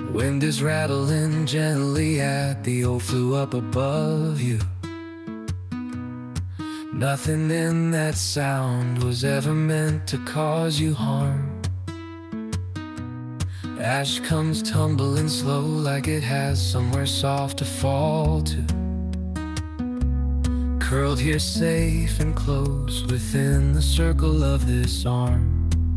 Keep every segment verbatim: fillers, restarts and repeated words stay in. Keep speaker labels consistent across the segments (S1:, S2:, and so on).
S1: Wind is rattling gently at the old flue up above you. Nothing in that sound was ever meant to cause you harm. Ash comes tumbling slow like it has somewhere soft to fall to. Curled here safe and close within the circle of this arm.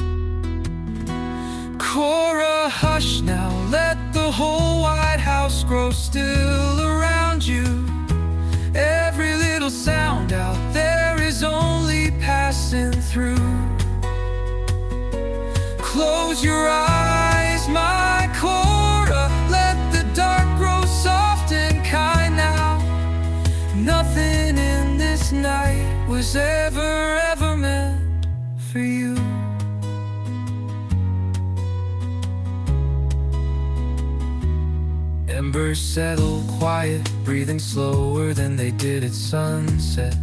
S1: Cora, hush now, let the whole White House grow still around you. Every little sound out there is only passing through. Close your eyes, my Cora, let the dark grow soft and kind now. Nothing in this night was ever, ever meant for you. Embers settle quiet, breathing slower than they did at sunset.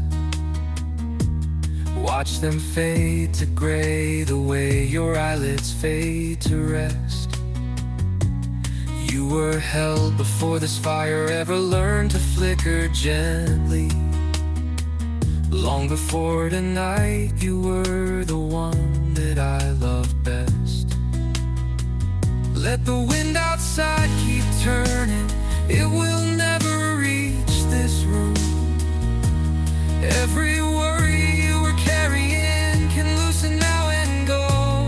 S1: Watch them fade to gray the way your eyelids fade to rest. You were held before this fire ever learned to flicker gently. Long before tonight, you were the one that I loved best. Let the wind outside keep turning, it will never reach this room. Every worry you were carrying can loosen now and go.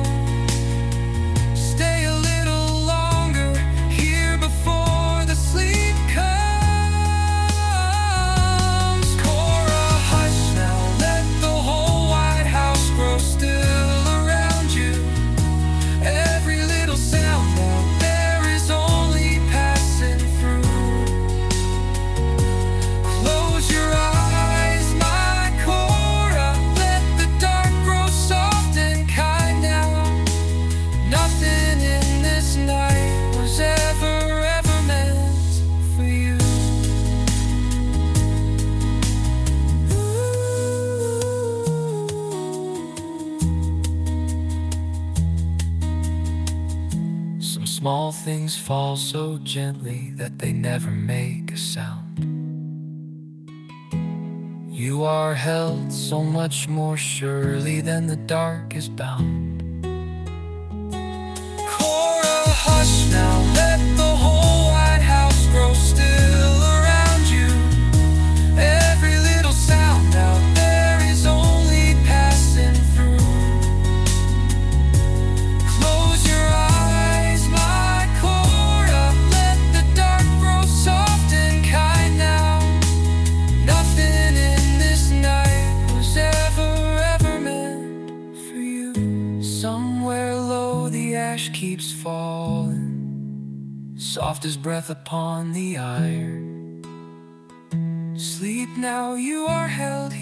S1: Stay a little longer here before the sleep comes. Cora, hush now, let the whole White House grow still around you. Every little sound out there is only passing through. Close your eyes, my Cora, let the dark grow soft and kind now. Nothing in this night was ever, ever meant for you. Some small things fall so gently that they never make a sound. You are held so much more surely than the dark is bound. Cora, hush now, let the whole White House grow still around you. Every little sound out there is only passing through. Close your eyes, my Cora, let the dark grow soft and kind now. Nothing in this night was ever, ever meant for you. Somewhere low the ash keeps falling, soft as breath upon the iron. Sleep now, you are held